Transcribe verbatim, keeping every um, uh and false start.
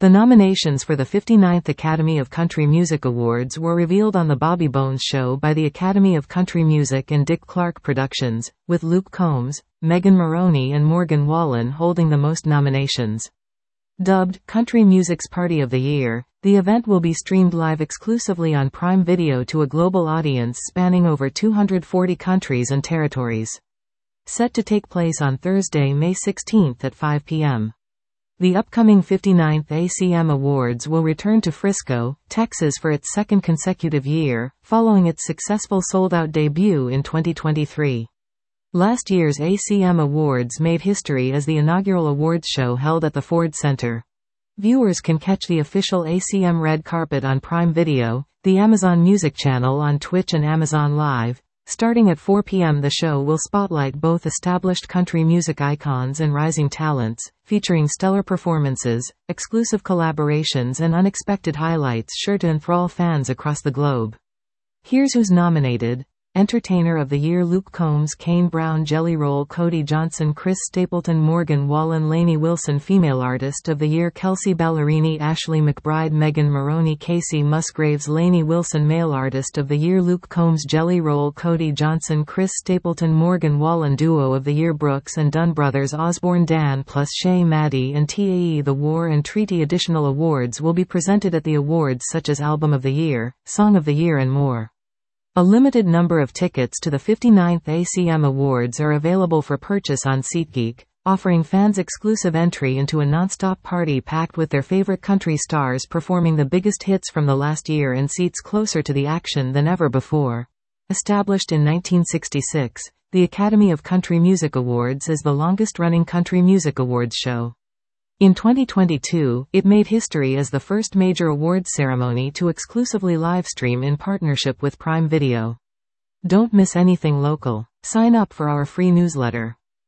The nominations for the fifty-ninth Academy of Country Music Awards were revealed on The Bobby Bones Show by the Academy of Country Music and Dick Clark Productions, with Luke Combs, Megan Moroney and Morgan Wallen holding the most nominations. Dubbed Country Music's Party of the Year, the event will be streamed live exclusively on Prime Video to a global audience spanning over two hundred forty countries and territories. Set to take place on Thursday, May sixteenth at five p m The upcoming fifty-ninth A C M Awards will return to Frisco, Texas for its second consecutive year, following its successful sold-out debut in twenty twenty-three. Last year's A C M Awards made history as the inaugural awards show held at the Ford Center. Viewers can catch the official A C M red carpet on Prime Video, the Amazon Music channel on Twitch and Amazon Live. Starting at four p m the show will spotlight both established country music icons and rising talents, featuring stellar performances, exclusive collaborations and unexpected highlights sure to enthrall fans across the globe. Here's who's nominated. Entertainer of the Year: Luke Combs, Kane Brown, Jelly Roll, Cody Johnson, Chris Stapleton, Morgan Wallen, Lainey Wilson. Female Artist of the Year: Kelsey Ballerini, Ashley McBride, Megan Moroney, Casey Musgraves, Lainey Wilson. Male Artist of the Year: Luke Combs, Jelly Roll, Cody Johnson, Chris Stapleton, Morgan Wallen. Duo of the Year: Brooks and Dunn Brothers, Osborne Dan plus Shay Maddie and T A E. The War and Treaty additional awards will be presented at the awards, such as Album of the Year, Song of the Year and more. A limited number of tickets to the fifty-ninth A C M Awards are available for purchase on SeatGeek, offering fans exclusive entry into a non-stop party packed with their favorite country stars performing the biggest hits from the last year and seats closer to the action than ever before. Established in nineteen sixty-six, the Academy of Country Music Awards is the longest-running country music awards show. In twenty twenty-two, it made history as the first major awards ceremony to exclusively livestream in partnership with Prime Video. Don't miss anything local. Sign up for our free newsletter.